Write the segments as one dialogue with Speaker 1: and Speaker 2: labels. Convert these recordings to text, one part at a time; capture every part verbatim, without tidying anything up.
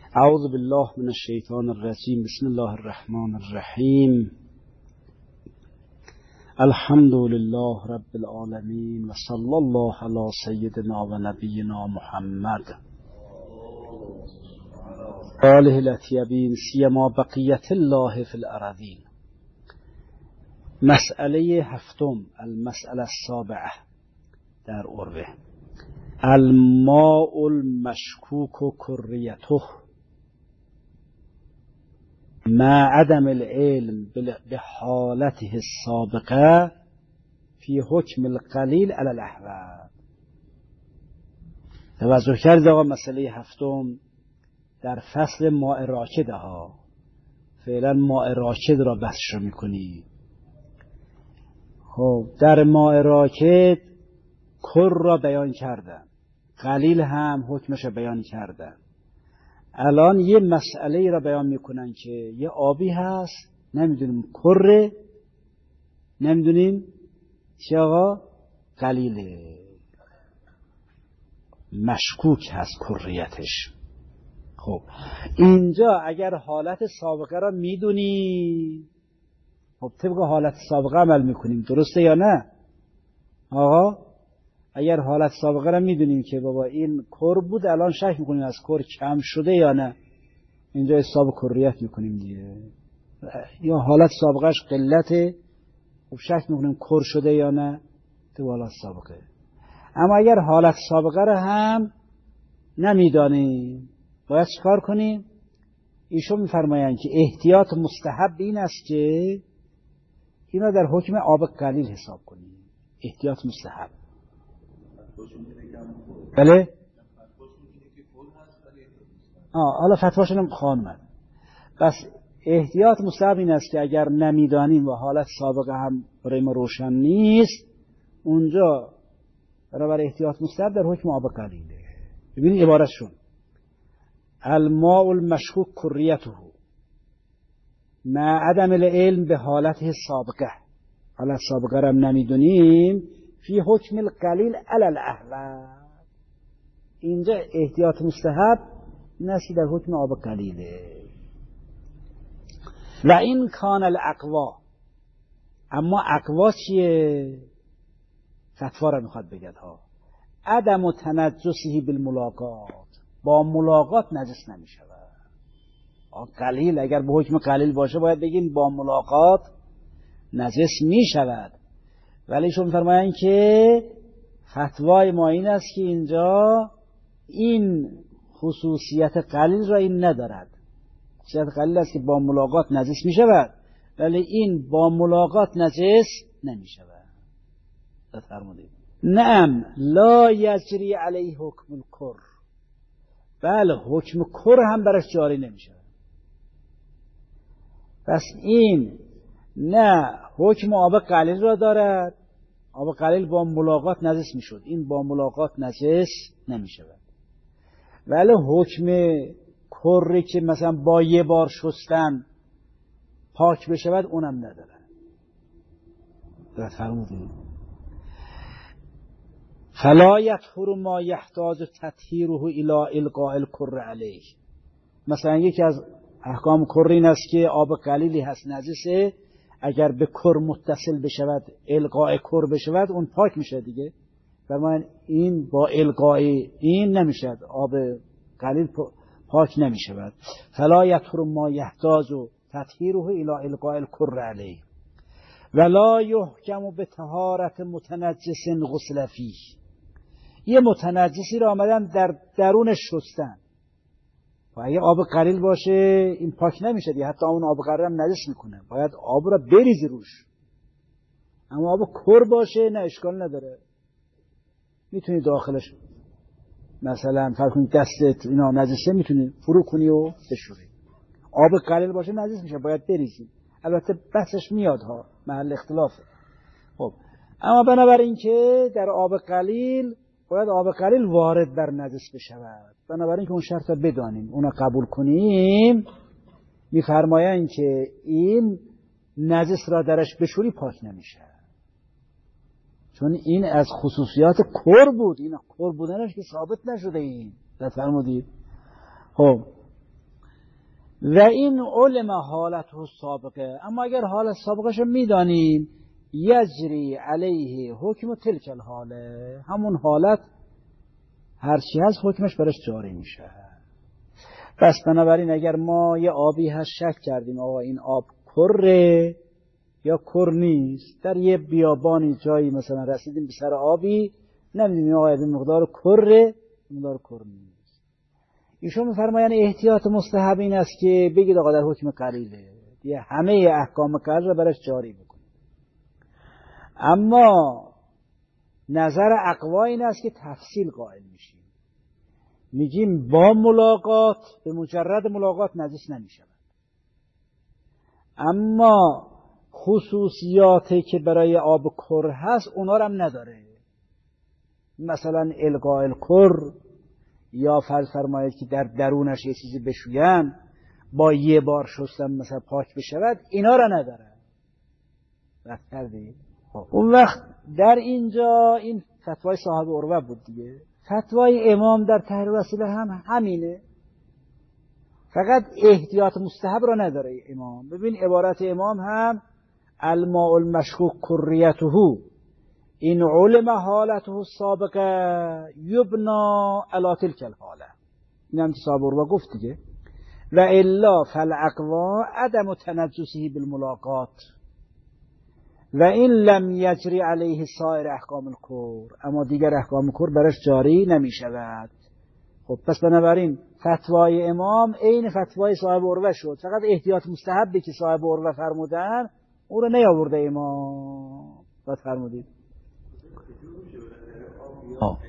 Speaker 1: اعوذ بالله من الشیطان الرجیم. بسم الله الرحمن الرحیم. الحمد لله رب العالمین و صلی الله علی سیدنا و نبینا محمد آله الاطیبین سیما بقیت الله فی الارضین. مسئله هفتم، المسئله السابعه در عربه، الماء المشکوک و کریته مع عدم العلم بحالته السابقه فی حکم القلیل علی الاحوال. توجه کرد آقا؟ مسئله هفتم در فصل ماء راکده ها. فعلا ماء راکد را بحثش رو میکنی. خب در ماء راکد کر را بیان کردن، قلیل هم حکمش را بیان کردن. الان یه مسئله را بیان میکنن که یه آبی هست، نمیدونیم کره، نمیدونیم چه آقا قلیله، مشکوک هست کریتش. خب اینجا اگر حالت سابقه را میدونی، خب طبق حالت سابقه عمل میکنیم، درسته یا نه آقا؟ اگر حالت سابقه را میدونیم که بابا این کر بود، الان شک میکنیم از کر کم شده یا نه، اینجا حساب کریت میکنیم دیگه. یا حالت سابقهش قلته، خب شک میکنیم کر شده یا نه تو حالت سابقه. اما اگر حالت سابقه را هم نمیدانیم، باید چیکار کنیم؟ ایشون میفرمایند که احتیاط مستحب این است که اینا در حکم آب قلیل حساب کنیم. احتیاط مستحب. بله؟ آه حالا فتواشون هم خانمد. بس احتیاط مستحب این است که اگر نمیدانیم و حالت سابقه هم برای ما روشن نیست، اونجا برای احتیاط مستحب در حکم آب قلیله. ببینید عبارتشون: الماء المشکوک کریته مع عدم العلم به حالت سابقه. حالت سابقه را نمیدونیم، فی حکم القلیل علی الاحوال. اینجا احتیاط مستحب نسی در حکم آب قلیله. و این کان الاقوا، اما اقوا چیه؟ فتوا را میخواد بگد ها. عدم تنجسه بالملاقات، با ملاقات نجس نمی شود. قلیل اگر به حکم قلیل باشه باید بگیم با ملاقات نجس می شود. ولی شما فرمایند که فتوای ما این است که اینجا این خصوصیت قلیل را این ندارد. خصوصیت قلیل است که با ملاقات نجس می شود، ولی این با ملاقات نجس نمی شود. فرمودید نعم لا یجری علیه حکم الکر، بله حکم کر هم برش جاری نمی شود. پس این نه حکم آب قلیل را دارد. آب قلیل با ملاقات نجس می شد، این با ملاقات نجس نمی شود. ولی حکم کری که مثلا با یه بار شستن پاک بشود اونم نداره. درست فرمودید؟ فلا یطهر ما یحتاج تطهیره الی القاء الکر علیه. مثلا یکی از احکام کر این است که آب قلیلی هست نجسه، اگر به کر متصل بشود، القاء کر بشود، اون پاک میشه دیگه. فرمان این با القاء این نمیشد، آب قلیل پاک نمیشود. فلا یطهر ما یحتاج تطهیره الی القاء الکر علیه ولا یحکم بطهارت متنجس غسل فیه. یه متنجسی را آمدن در درونش شستن، و اگه آب قلیل باشه این پاک نمیشه دیگه، حتی اون آب قلیل هم نجس میکنه، باید آب را بریزی روش. اما آب کر باشه نه، اشکال نداره، میتونی داخلش مثلا فرض کنید دستت اینا نجسه، میتونی فرو کنی و بشوری. آب قلیل باشه نجس میشه، باید بریزی. البته بحثش میاد ها، محل اختلافه. خب اما بنابراین که در آب قلیل باید آب قلیل وارد بر نجس بشود، بنابراین که اون شرط را بدانیم، اون را قبول کنیم، میفرمایند که این نجس را درش بشوری پاک نمیشه، چون این از خصوصیات کر بود. این کر بودنش که ثابت نشده. این فرمودید. خب و این علم حالت و سابقه، اما اگر حالت سابقش رو میدانیم یجری علیه حکم تلک الحاله، همون حالت هرچی هست حکمش برش جاری میشه. پس بنابراین اگر ما یه آبی هست شک کردیم آقا این آب کره یا کر نیست، در یه بیابانی جایی مثلا رسیدیم به سر آبی نمیدونیم آقا این مقدار کره مقدار کر نیست، ایشون میفرمایند احتیاط مستحب این است که بگید آقا در حکم قلیله دیگه همه احکام قلیل را برش جاری بکنید. اما نظر اقوا این است که تفصیل قائل میشیم، میگیم با ملاقات به مجرد ملاقات نجس نمیشود، اما خصوصیاتی که برای آب کر هست اونا رو هم نداره، مثلا القاء الکر یا فرض فرمایید که در درونش یه چیزی بشویم با یه بار شستم مثلا پاک بشود، اینا رو نداره. وقت کردید اون وقت در اینجا این فتوای صاحب عروه بود دیگه، فتوای امام در تحریر وسیله هم همینه، فقط احتیاط مستحب را نداره امام. ببین عبارت امام هم الماء المشکوک کریته این علم حالته السابقه یبنا علی تلک الحاله، این هم که صاحب عروه گفت دیگه. و الا فالاقوا عدم تنجسه بالملاقات و این لم یجری علیه سایر احکام الکر، اما دیگر احکام کر برش جاری نمی شود. خب پس بنابراین فتوای امام عین فتوای صاحب عروه شد، فقط احتیاط مستحبی که صاحب عروه فرمودن او رو نیاورده امام. باید فرمودید آه.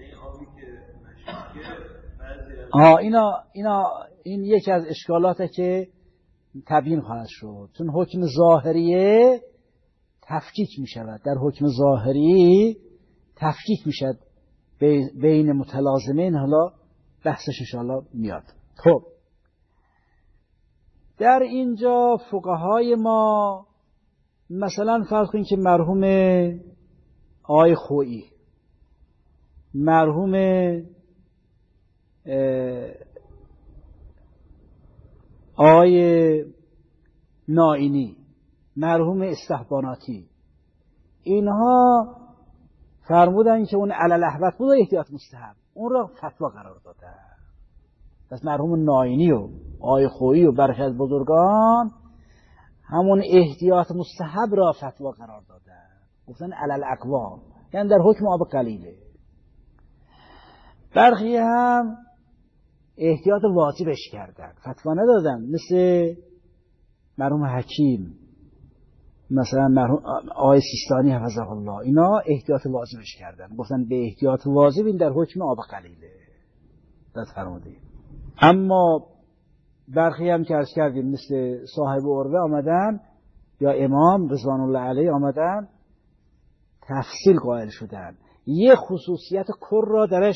Speaker 1: آه اینا اینا این یکی از اشکالاته که تبیین خواهد شد، چون حکم ظاهریه تفکیک می شود، در حکم ظاهری تفکیک می شود بین متلازمین، حالا بحثش انشاءالله میاد. خب در اینجا فقهای ما مثلا فرض کنید که مرحوم آقای خویی، مرحوم آقای نائینی، مرحوم استحباناتی، اینها فرمودن که اون علل احوت بود و احتیاط مستحب، اون را فتوا قرار داده. پس مرحوم نائینی و آقای خویی و برخی از بزرگان همون احتیاط مستحب را فتوا قرار داده، گفتن علل اقوا، یعنی در حکم آب قلیله. برخی هم احتیاط واجبش کردن، فتوا ندادن، مثل مرحوم حکیم، مثلا مرحوم آقای سیستانی حفظه الله، اینا احتیاط واجبش کردن، گفتن به احتیاط واجب این در حکم آب قلیله. دست فرمودید. اما برخی هم که عرض کردیم مثل صاحب عروه آمدن یا امام رضوان الله علیه آمدن تفصیل قائل شدن، یه خصوصیت کر را درش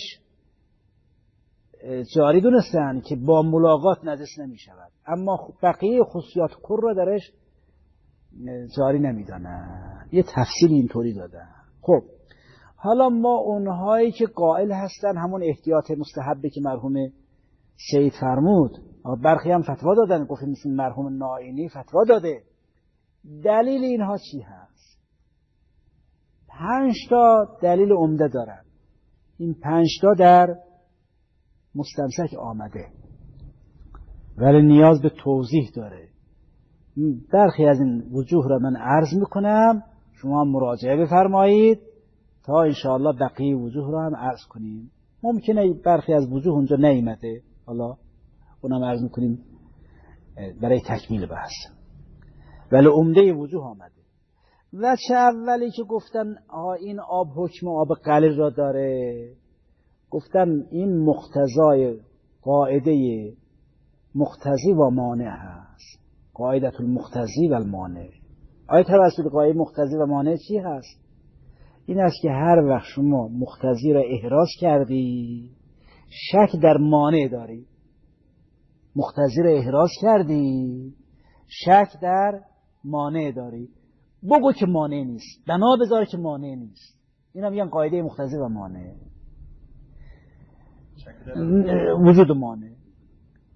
Speaker 1: جاری دونستن که با ملاقات نجس نمی شود، اما بقیه خصوصیات کر را درش جاری نمی دانن، یه تفصیل اینطوری دادن. خب حالا ما اونهایی که قائل هستن همون احتیاط مستحبی که مرحوم سید فرمود، برخی هم فتوا دادن، گفتیم مثل مرحوم نائینی فتوا داده، دلیل اینها چی هست؟ پنج تا دلیل عمده دارن، این پنج تا در مستمسک آمده ولی نیاز به توضیح داره. برخی از این وجوه را من عرض میکنم، شما مراجعه بفرمایید تا انشاءالله بقیه وجوه را هم عرض کنیم. ممکنه برخی از وجوه اونجا نیامده، حالا اونم عرض میکنیم برای تکمیل بحث، ولی عمده وجوه آمده. و چه اولی که گفتن این آب حکم آب قلیل را داره، گفتن این مقتضای قاعده مقتضی و مانع هست، قاعدت المقتضی و المانع. آیا توسط قاعده مقتضی و مانع چی هست؟ این است که هر وقت شما مقتضی را احراز کردی شک در مانع داری، مقتضی را احراز کردی شک در مانع داری، بگو که مانع نیست، بنا بذار که مانع نیست، این هم میگن قاعده مقتضی و مانع، وجود مانع.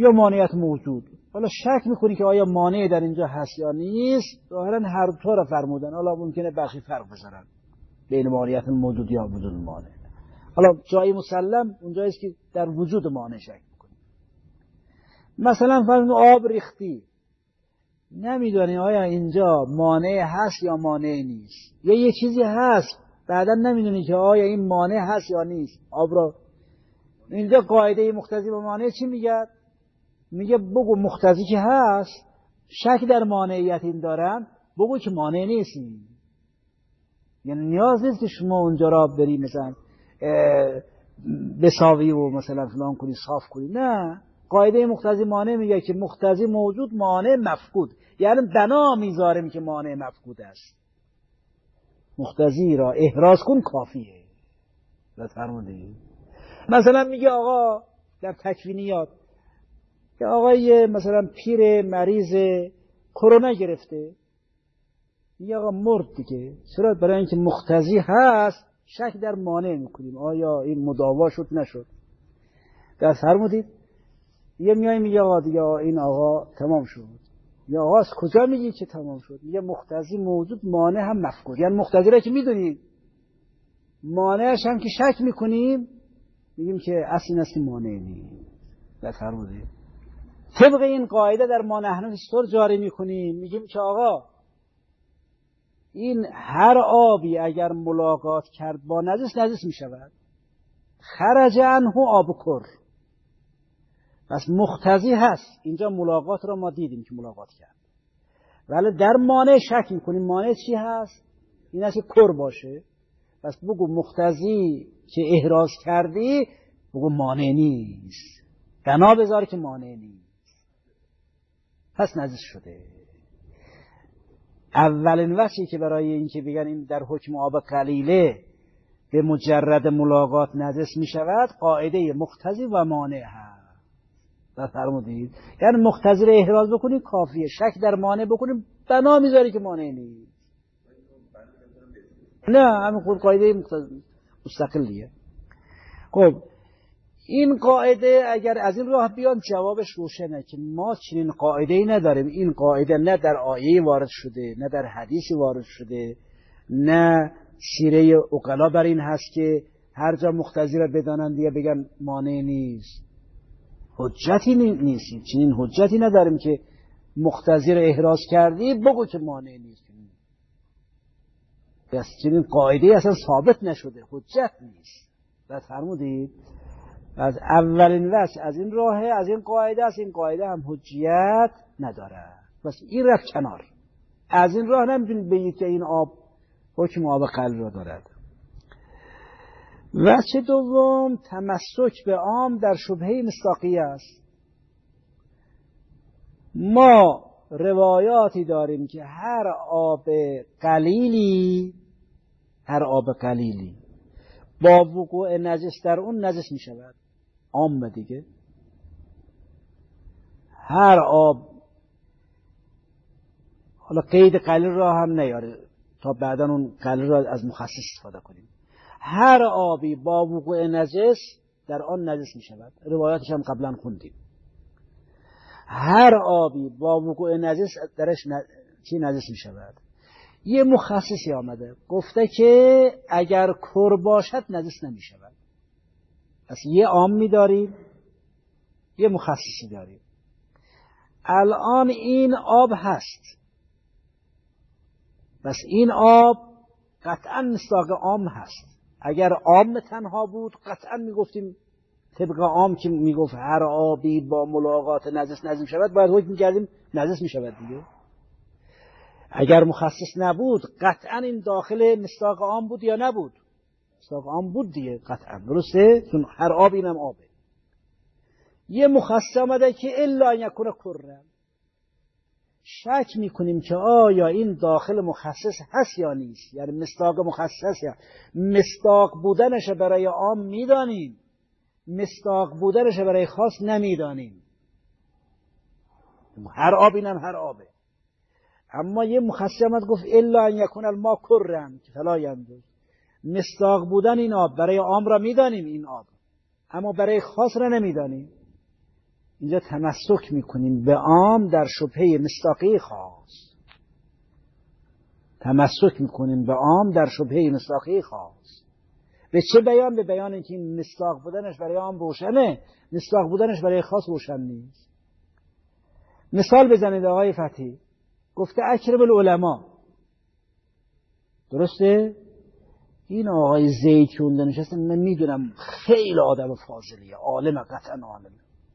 Speaker 1: یا مانعیت موجود. حالا شک میکنی که آیا مانع در اینجا هست یا نیست، ظاهرا هر دو تا رو فرمودن. حالا ممکنه برخی فرق بذارن بین مانعیت موجود یا وجود مانع. حالا جایی مسلم اونجایی است که در وجود مانع شک میکنی. مثلا فرض آب ریختی، نمیدونی آیا اینجا مانع هست یا مانع نیست، یا یه چیزی هست بعدا نمیدونی که آیا این مانع هست یا نیست. آب را اینجا قاعده مقتضی به مانع چی میگه؟ میگه بگو مقتضی که هست، شک در مانعیت این دارن، بگو که مانع نیست. یعنی نیاز نیست که شما اونجا را بری مثلا بساوی و مثلا فلان کنی صاف کنی. نه، قاعده مقتضی مانع میگه که مقتضی موجود مانع مفقود، یعنی بنا میذاریم که مانع مفقود است. مقتضی را احراز کن کافیه. بفرمایید. مثلا میگه آقا در تکوینیات که آقای مثلا پیر مریض کرونا گرفته، میگه آقا مرد دیگه. چرا؟ برای اینکه مقتضی هست شک در مانع میکنیم آیا این مداوا شد نشد. در فرمودید یه میای میگه آقا دیگه این آقا تمام شد. یا آقا از کجا میگی که تمام شد؟ میگه مقتضی موجود مانع هم مفقود. یعنی مقتضی را که میدونید، مانعش هم که شک میکنیم، میگیم که اصل این است که مانع نیست. در فرمودید طبق این قاعده در ما نحن استور جاری میکنیم، میگیم که آقا این هر آبی اگر ملاقات کرد با نجس، نجس میشود. خرج عنه آب کر. پس مقتضی هست، اینجا ملاقات را ما دیدیم که ملاقات کرد، ولی در مانع شک میکنیم. مانع چی هست؟ این است که کر باشه. پس بگو مقتضی که احراز کردی، بگو مانع نیست، بنا بذار که مانع نیست، پس نجس شده. اولین وجهی که برای این که بگن این در حکم آب قلیله به مجرد ملاقات نجس می شود، قاعده مقتضی و مانع هست. فرمودید یعنی مقتضی رو احراز بکنی کافیه، شک در مانع بکنی بنا میذاری که مانع نیست. نه، همین قاعده مستقلیه. خب این قاعده اگر از این راه بیان جوابش روشنه که ما چنین قاعده‌ای نداریم. این قاعده نه در آیه وارد شده، نه در حدیثی وارد شده، نه سیره عقلا بر این هست که هر جا مقتضی را بدانند یا بگن مانع نیست. حجتی نیست، چنین حجتی نداریم که مقتضی را احراز کردی بگو که مانع نیست. پس چنین قاعده اصلا ثابت نشده، حجت نیست. بعد فرمودید از اولین وجه از این راهه، از این قاعده است، این قاعده هم حجیت نداره. بس این رفت کنار. از این راه نمیتونید بگید که این آب حکم آب قلیل را دارد. وجه دوم تمسک به عام در شبهه مصداقیه است. ما روایاتی داریم که هر آب قلیلی هر آب قلیلی با وقوع نجس در اون نجس می شود. عام دیگه هر آب، حالا قید قلیل را هم نیاره تا بعدا اون قلیل را از مخصص استفاده کنیم. هر آبی با وقوع نجس در آن نجس می شود. روایاتش هم قبلا خوندیم. هر آبی با وقوع نجس درش ن... چی نجس می شود. یه مخصصی آمده گفته که اگر کر باشد نجس نمی شود. پس یه عام می داریم، یه مخصصی داریم. الان این آب هست، پس این آب قطعا مصداق عام هست. اگر عام تنها بود قطعا می گفتیم طبق عام که می گفت هر آبی با ملاقات نجس نجس می شود، باید حکم می کردیم نجس می شود دیگه. اگر مخصص نبود قطعا این داخل مصداق عام بود یا نبود؟ مصداق عام بود دیگه قطعا، درسته؟ چون هر آب اینم آبه. یه مخصص آمده که الا یکون کرن، شک میکنیم که آیا این داخل مخصص هست یا نیست، یعنی مصداق مخصص یا مصداق بودنش برای عام میدانیم، مصداق بودنش برای خاص نمیدانیم. هر آب اینم هر آبه. اما یه مخصص آمد گفت الا ان یکون الماء کرن فلا ینجس، مصداق بودن این آب برای عام را میدانیم این آب، اما برای خاص را نمیدانیم. اینجا تمسک میکنیم به عام در شبهه مصداقی خاص. تمسک میکنیم به عام در شبهه مصداقی خاص. به چه بیان؟ به بیان اینکه این مصداق بودنش برای عام روشنه، مصداق بودنش برای خاص روشن نیست. مثال بزنید آقای فتحی. گفته اکرم العلماء، درسته؟ این آقای زید که اونجا نشسته، من میدونم خیلی آدم فاضلیه، عالم، قطعا عالم،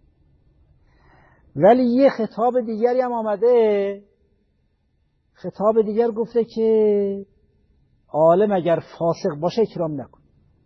Speaker 1: ولی یه خطاب دیگری هم آمده، خطاب دیگر گفته که عالم اگر فاسق باشه اکرام نکن،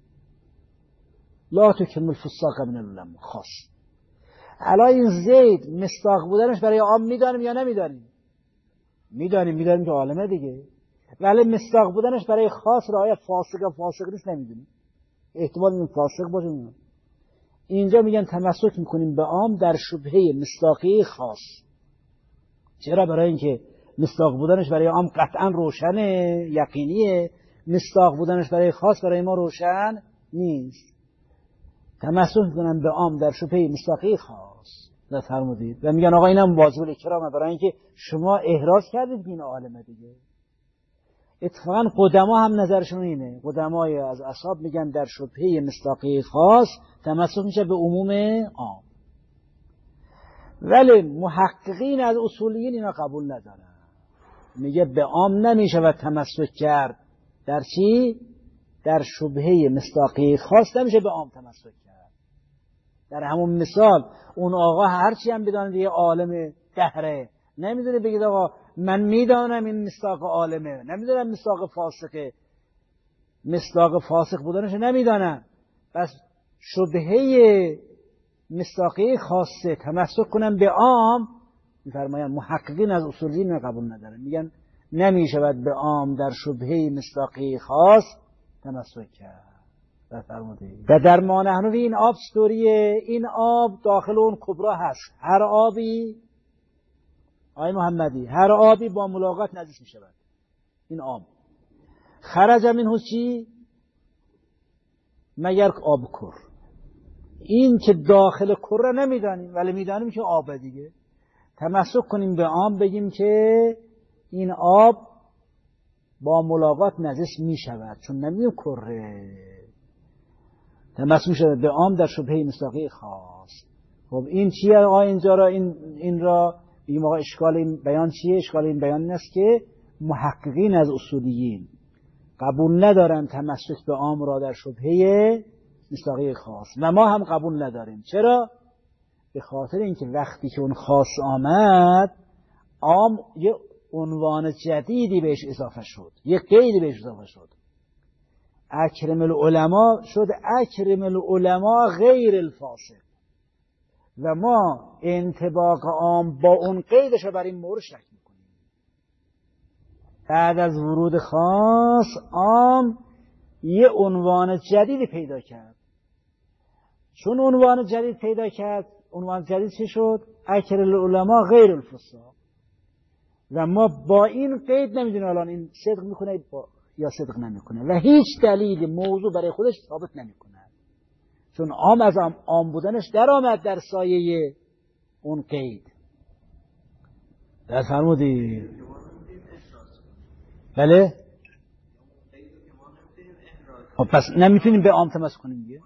Speaker 1: لا تکرم الفساق من العلماء خاص. حالا این زید مصداق بودنش برای عام میدانیم یا نمیدانیم؟ میدانیم، میدانیم که عالمه دیگه، ولی مصداق بودنش برای خاص رعایت فاسق فاسق نیست، نمیدونیم، احتمال این فاسق باشه. اینجا میگن تمسک میکنیم به عام در شبهه مصداقی خاص. چرا؟ برای اینکه مصداق بودنش برای عام قطعا روشنه، یقینیه، مصداق بودنش برای خاص برای ما روشن نیست. تمسک میکنن به عام در شبهه مصداقی خاص. فرمودید و میگن آقا اینم واجب الاکرامه، برای اینکه شما احراز کردید این عالمه دیگه. اتفاقا قدما هم نظرشون اینه، قدمای از اصحاب میگن در شبهه مصداقی خاص تمسک میشه به عموم عام، ولی محققین از اصولیین اینا قبول ندارن، میگه به عام نمیشه و تمسک کرد در چی؟ در شبهه مصداقی خاص نمیشه به عام تمسک کرد. در همون مثال اون آقا هرچی هم بدانه دیگه عالم دهره، نمیدونه بگید آقا من میدانم این مصداق عالمه، نمیدونم مصداق فاسقه، مصداق فاسق بودنش نمیدانم، بس شبهه مصداقی خاصه تمسک کنم به عام. میفرماین محققین از اصولیین قبول ندارن، میگن نمیشود به عام در شبهه مصداقی خاص تمسک کرد. و در ما نحن این آب ستوریه، این آب داخل اون کبرا هست، هر آبی آی محمدی هر آبی با ملاقات نجس می شود. این آب خرج منه چی؟ مگر آب کر. این که داخل کره نمیدانیم ولی میدانیم که آب دیگه. تمسک کنیم به آب، بگیم که این آب با ملاقات نجس می شود چون نمیدونیم کره. تمسک می شود به آب در شبهه مصداقی خاص. خب این چیه آقا اینجا را این, این را بگیم آقا اشکال این بیان چیه؟ اشکال این بیان این است که محققین از اصولیین قبول ندارن تمسک به عام را در شبهه مصداقی خاص و ما هم قبول نداریم. چرا؟ به خاطر اینکه وقتی که اون خاص آمد عام یه عنوان جدیدی بهش اضافه شد، یه قیدی بهش اضافه شد. اکرم العلماء شد اکرم العلماء غیر الفاسق و ما انطباق عام با اون قیدش رو بر این مورد شک میکنیم. بعد از ورود خاص عام یه عنوان جدیدی پیدا کرد. چون عنوان جدید پیدا کرد، عنوان جدید چی شد؟ اکرم العلماء غیر الفساق. و ما با این قید نمیدونیم الان این صدق میکنه یا صدق نمیکنه و هیچ دلیل موضوع برای خودش ثابت نمیکنه، چون عام از عام, عام بودنش در آمد در سایه اون قید. در فرمودی؟ بله؟ خب پس نمیتونیم به عام تمسک کنیم دیگه.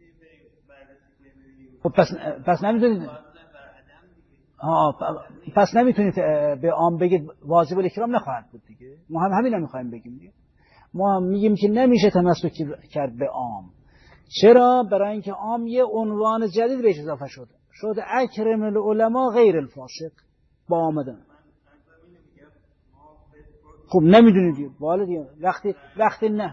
Speaker 1: خب پس پس نمیتونید آه پس نمیتونید به عام بگید واجب الاکرام نخواهد بود دیگه. ما هم همین نمیخوایم بگیم دیگه. ما هم میگیم که نمیشه تمسک کرد به عام. چرا؟ برای اینکه عام یه عنوان جدید بهش اضافه شده، شد اکرم العلماء غیر الفاسق با آمدن. خب نمیدونید والا دیگه وقتی وقتی نه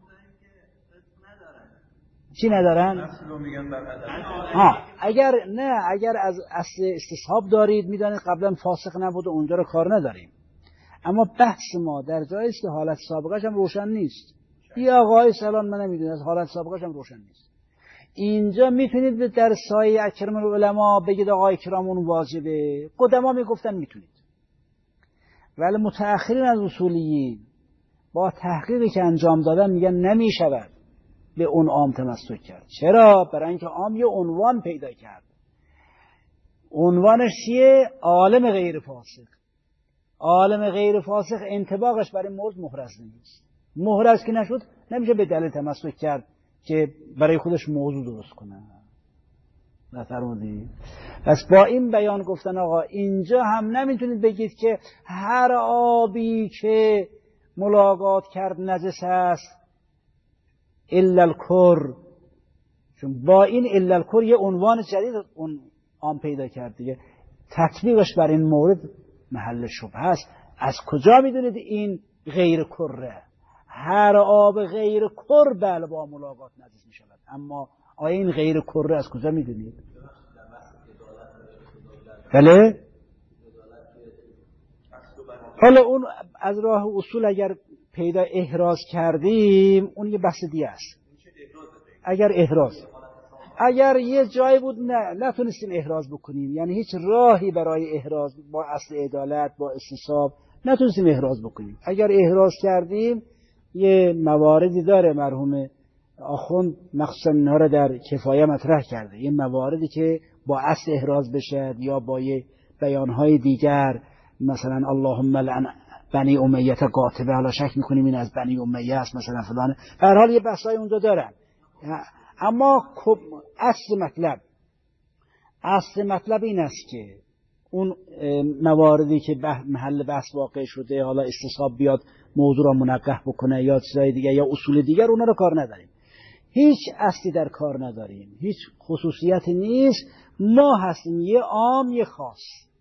Speaker 1: چی ندارن؟ ها اگر نه اگر از اصل استصحاب دارید میدانید قبلا فاسق نبود اونجا رو کار نداریم، اما بحث ما در جایی است که حالت سابقش هم روشن نیست. یا آقای سلام من نمیدونم از حالت سابقش هم روشن نیست. اینجا میتونید در سایه اکرم العلماء بگید آقای کرامون واجبه. قدما میگفتن میتونید، ولی متأخرین از اصولیین با تحقیقی که انجام دادن میگن نمیشود به اون عام تمسک کرد. چرا؟ برای اینکه عام یه عنوان پیدا کرد. عنوانش چیه؟ عالم غیر فاسق. عالم غیر فاسق انطباقش برای مورد محرز نیست. محرز که نشد نمیشه به دلیل تمسک کرد که برای خودش موضوع درست کنه. نفرمودید؟ پس با این بیان گفتن آقا اینجا هم نمیتونید بگید که هر آبی که ملاقات کرد نجس است الا الکر، چون با این الا الکر یه عنوان جدید اون آن پیدا کرد دیگه. تطبیقش بر این مورد محل شبهه است. از کجا میدونید این غیر کره؟ هر آب غیر کر بله با ملاقات نجس می شود، اما آیا این غیر کره از کجا میدونید؟ بله؟ حالا اون از راه اصول اگر پیدا احراز کردیم اون یه بحث دیگه است. اگر احراز اگر یه جایی بود نه نتونستیم احراز بکنیم، یعنی هیچ راهی برای احراز با اصل عدالت با استصواب نتونستیم احراز بکنیم، اگر احراز کردیم یه مواردی داره مرحوم آخوند مخصوصا اینها رو در کفایه مطرح کرده، یه مواردی که با اصل احراز بشه یا با یه بیانهای دیگر، مثلا اللهم لعن بنی امیه قاطبه، حالا شک میکنیم این از بنی امیه است مثلا فلان، به هر حال یه بحثای اونجا دارن. اما اصل مطلب اصل مطلب این است که اون مواردی که محل بحث واقع شده، حالا استصحاب بیاد موضوع را منقح بکنه یا چیزای دیگه یا اصول دیگر، اونا رو کار نداریم، هیچ اصلی در کار نداریم، هیچ خصوصیتی نیست، ما هستیم یه عام یه خاص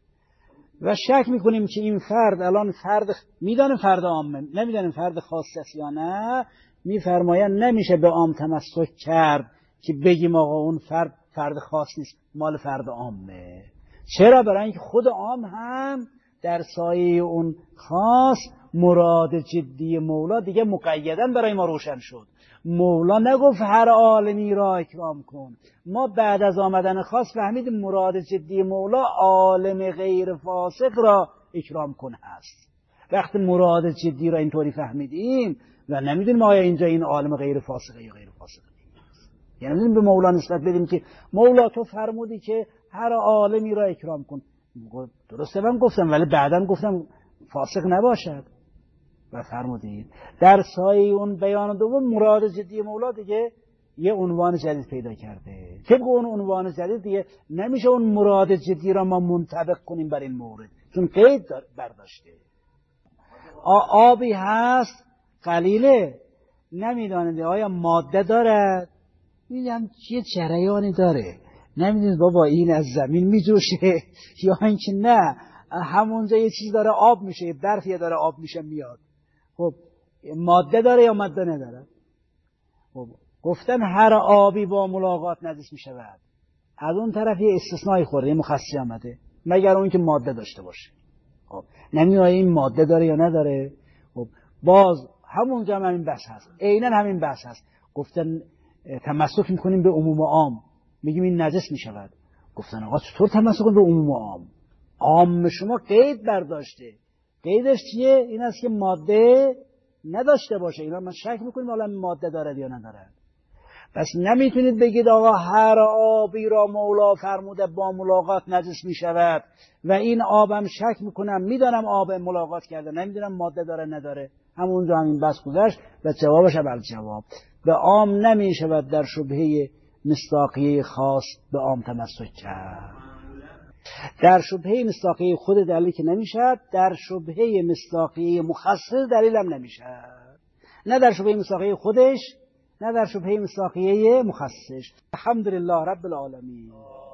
Speaker 1: و شک میکنیم که این فرد الان فرد میدانیم فرد عامه، نمیدانیم فرد خاص است یا نه، میفرمایند نمیشه به عام تمسک کرد که بگیم آقا اون فرد فرد خاص نیست مال فرد عامه. چرا؟ برای اینکه خود عام هم در سایه اون خاص مراد جدی مولا دیگه مقیداً برای ما روشن شد. مولا نگفت هر عالمی را اکرام کن، ما بعد از آمدن خاص فهمیدیم مراد جدی مولا عالم غیر فاسق را اکرام کن هست. وقتی مراد جدی را اینطوری فهمیدیم و نمیدونیم آیا اینجا این عالم غیر فاسقه یا غیر فاسقه، یعنی نمیدونیم به مولا نسبت بدیم که مولا تو فرمودی که هر عالمی را اکرام کن. درسته من گفتم ولی بعدم گفتم فاسق نباشد و فرمودید در سایه اون بیان دوم مراد جدی مولا دیگه یه عنوان جدید پیدا کرده. طبق اون عنوان جدید دیگه نمیشه اون مراد جدی را ما منطبق کنیم بر این مورد، چون قید برداشته. آبی هست قلیله، نمیدانید آیا ماده دارد، میگم چیه جریانی داره، نمیدونید بابا این از زمین میجوشه یا اینکه نه همونجا یه چیز داره آب میشه، یه برفیه داره آب میشه میاد. خب ماده داره یا ماده نداره؟ خب گفتن هر آبی با ملاقات نجس میشود، از اون طرف یه استثنایی خورده، یه مخصصی آمده مگر اون که ماده داشته باشه. خب نمیدونید این ماده داره یا نداره. خب باز همونجا هم همین بحث هست، عیناً همین بحث هست. گفتن تمسک میکنیم به عموم و عام، میگیم این نجس میشود. گفتن آقا چطور تمسک کنیم به عموم و عام؟ عام شما قید برداشته، قیدش چیه؟ این است که ماده نداشته باشه. اینا من شک میکنیم حالا ماده داره یا نداره. پس نمیتونید بگید آقا هر آبی را مولا فرموده با ملاقات نجس میشود و این آبم شک میکنم میدانم آب ملاقات کرده نمیدونم ماده داره نداره. همونجا همین بس گذشت و جوابش اول جواب به عام نمیشود در شبهه مصداقیه خاص به عام تمسک کرد. در شبهه مصداقیه خود دلیل که نمیشد، در شبهه مصداقیه مخصص دلیل هم نمیشد، نه در شبهه مصداقیه خودش نه در شبهه مصداقیه مخصصش. الحمدلله رب العالمین.